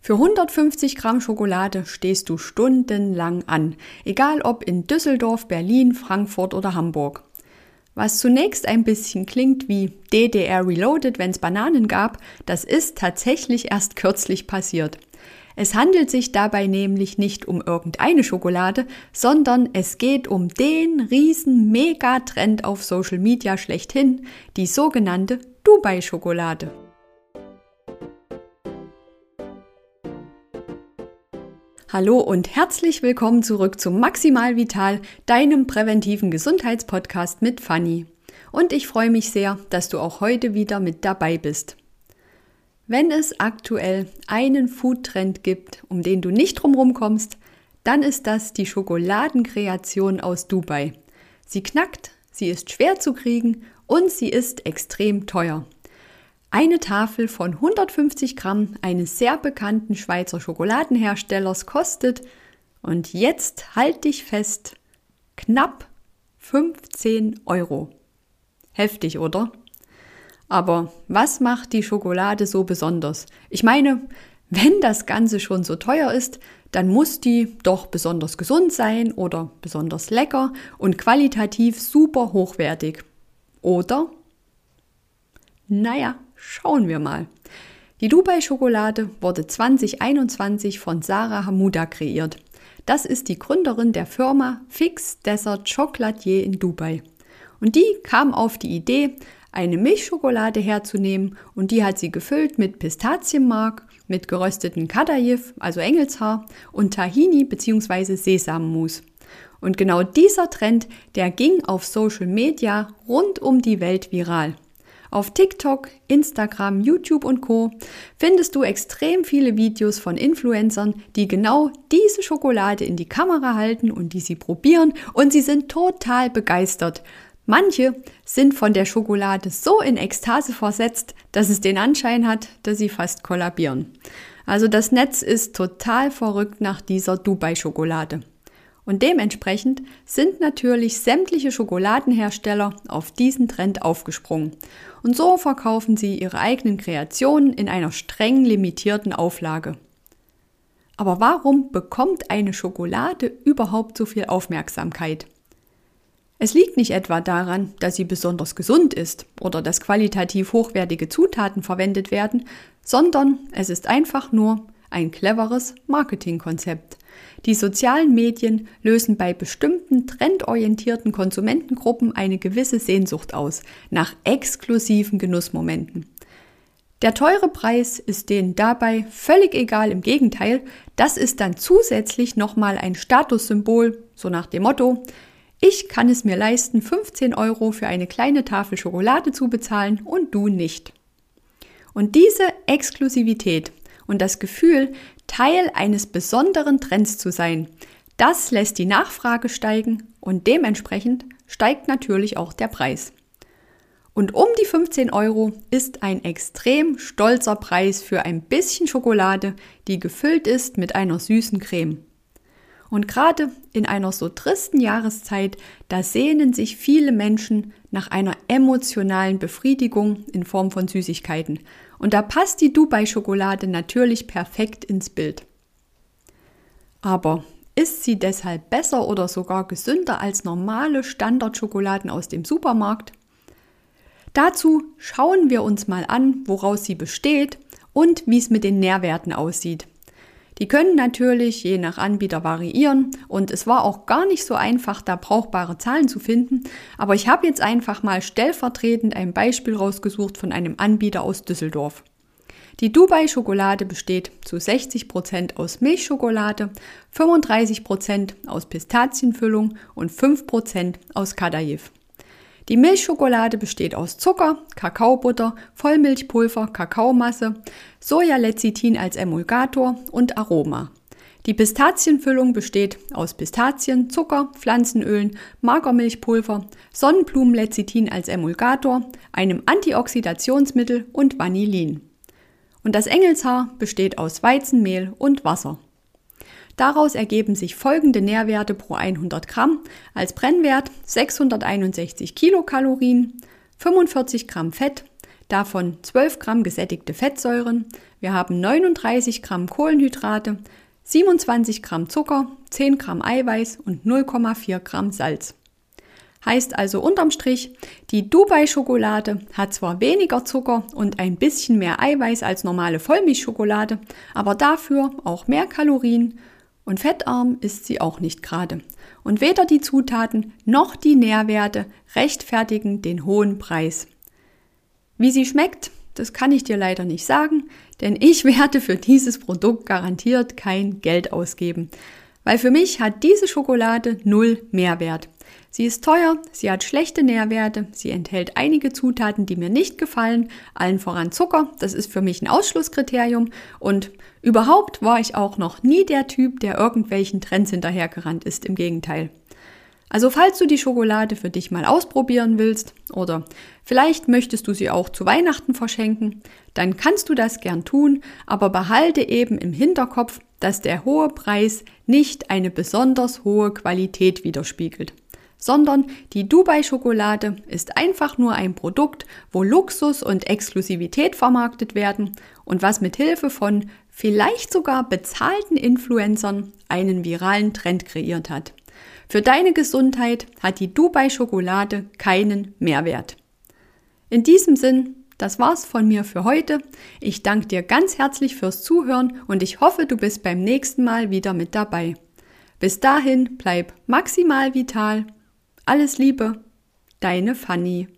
Für 150 Gramm Schokolade stehst du stundenlang an, egal ob in Düsseldorf, Berlin, Frankfurt oder Hamburg. Was zunächst ein bisschen klingt wie DDR Reloaded, wenn es Bananen gab, das ist tatsächlich erst kürzlich passiert. Es handelt sich dabei nämlich nicht um irgendeine Schokolade, sondern es geht um den riesen Megatrend auf Social Media schlechthin, die sogenannte Dubai-Schokolade. Hallo und herzlich willkommen zurück zu Maximal Vital, deinem präventiven Gesundheitspodcast mit Fanny. Und ich freue mich sehr, dass du auch heute wieder mit dabei bist. Wenn es aktuell einen Foodtrend gibt, um den du nicht drumherum kommst, dann ist das die Schokoladenkreation aus Dubai. Sie knackt, sie ist schwer zu kriegen und sie ist extrem teuer. Eine Tafel von 150 Gramm eines sehr bekannten Schweizer Schokoladenherstellers kostet, und jetzt halt dich fest, knapp 15 Euro. Heftig, oder? Aber was macht die Schokolade so besonders? Ich meine, wenn das Ganze schon so teuer ist, dann muss die doch besonders gesund sein oder besonders lecker und qualitativ super hochwertig. Oder? Naja, schauen wir mal. Die Dubai-Schokolade wurde 2021 von Sarah Hamouda kreiert. Das ist die Gründerin der Firma Fix Desert Chocolatier in Dubai. Und die kam auf die Idee, eine Milchschokolade herzunehmen, und die hat sie gefüllt mit Pistazienmark, mit gerösteten Kadayif, also Engelshaar, und Tahini bzw. Sesammus. Und genau dieser Trend, der ging auf Social Media rund um die Welt viral. Auf TikTok, Instagram, YouTube und Co. findest du extrem viele Videos von Influencern, die genau diese Schokolade in die Kamera halten und die sie probieren, und sie sind total begeistert. Manche sind von der Schokolade so in Ekstase versetzt, dass es den Anschein hat, dass sie fast kollabieren. Also das Netz ist total verrückt nach dieser Dubai-Schokolade. Und dementsprechend sind natürlich sämtliche Schokoladenhersteller auf diesen Trend aufgesprungen. Und so verkaufen sie ihre eigenen Kreationen in einer streng limitierten Auflage. Aber warum bekommt eine Schokolade überhaupt so viel Aufmerksamkeit? Es liegt nicht etwa daran, dass sie besonders gesund ist oder dass qualitativ hochwertige Zutaten verwendet werden, sondern es ist einfach nur ein cleveres Marketingkonzept. Die sozialen Medien lösen bei bestimmten trendorientierten Konsumentengruppen eine gewisse Sehnsucht aus, nach exklusiven Genussmomenten. Der teure Preis ist denen dabei völlig egal, im Gegenteil, das ist dann zusätzlich nochmal ein Statussymbol, so nach dem Motto: Ich kann es mir leisten, 15 Euro für eine kleine Tafel Schokolade zu bezahlen und du nicht. Und diese Exklusivität und das Gefühl, Teil eines besonderen Trends zu sein, das lässt die Nachfrage steigen und dementsprechend steigt natürlich auch der Preis. Und um die 15 Euro ist ein extrem stolzer Preis für ein bisschen Schokolade, die gefüllt ist mit einer süßen Creme. Und gerade in einer so tristen Jahreszeit, da sehnen sich viele Menschen nach einer emotionalen Befriedigung in Form von Süßigkeiten. Und da passt die Dubai-Schokolade natürlich perfekt ins Bild. Aber ist sie deshalb besser oder sogar gesünder als normale Standardschokoladen aus dem Supermarkt? Dazu schauen wir uns mal an, woraus sie besteht und wie es mit den Nährwerten aussieht. Die können natürlich je nach Anbieter variieren und es war auch gar nicht so einfach, da brauchbare Zahlen zu finden, aber ich habe jetzt einfach mal stellvertretend ein Beispiel rausgesucht von einem Anbieter aus Düsseldorf. Die Dubai-Schokolade besteht zu 60% aus Milchschokolade, 35% aus Pistazienfüllung und 5% aus Kadayif. Die Milchschokolade besteht aus Zucker, Kakaobutter, Vollmilchpulver, Kakaomasse, Sojalecithin als Emulgator und Aroma. Die Pistazienfüllung besteht aus Pistazien, Zucker, Pflanzenölen, Magermilchpulver, Sonnenblumenlecithin als Emulgator, einem Antioxidationsmittel und Vanillin. Und das Engelshaar besteht aus Weizenmehl und Wasser. Daraus ergeben sich folgende Nährwerte pro 100 Gramm: als Brennwert 661 Kilokalorien, 45 Gramm Fett, davon 12 Gramm gesättigte Fettsäuren, wir haben 39 Gramm Kohlenhydrate, 27 Gramm Zucker, 10 Gramm Eiweiß und 0,4 Gramm Salz. Heißt also unterm Strich, die Dubai-Schokolade hat zwar weniger Zucker und ein bisschen mehr Eiweiß als normale Vollmilchschokolade, aber dafür auch mehr Kalorien und fettarm ist sie auch nicht gerade. Und weder die Zutaten noch die Nährwerte rechtfertigen den hohen Preis. Wie sie schmeckt, das kann ich dir leider nicht sagen, denn ich werde für dieses Produkt garantiert kein Geld ausgeben. Weil für mich hat diese Schokolade 0 Mehrwert. Sie ist teuer, sie hat schlechte Nährwerte, sie enthält einige Zutaten, die mir nicht gefallen, allen voran Zucker, das ist für mich ein Ausschlusskriterium und überhaupt war ich auch noch nie der Typ, der irgendwelchen Trends hinterhergerannt ist, im Gegenteil. Also falls du die Schokolade für dich mal ausprobieren willst oder vielleicht möchtest du sie auch zu Weihnachten verschenken, dann kannst du das gern tun, aber behalte eben im Hinterkopf, dass der hohe Preis nicht eine besonders hohe Qualität widerspiegelt, sondern die Dubai-Schokolade ist einfach nur ein Produkt, wo Luxus und Exklusivität vermarktet werden und was mit Hilfe von vielleicht sogar bezahlten Influencern einen viralen Trend kreiert hat. Für deine Gesundheit hat die Dubai-Schokolade keinen Mehrwert. In diesem Sinn, das war's von mir für heute. Ich danke dir ganz herzlich fürs Zuhören und ich hoffe, du bist beim nächsten Mal wieder mit dabei. Bis dahin, bleib maximal vital. Alles Liebe, deine Fanny.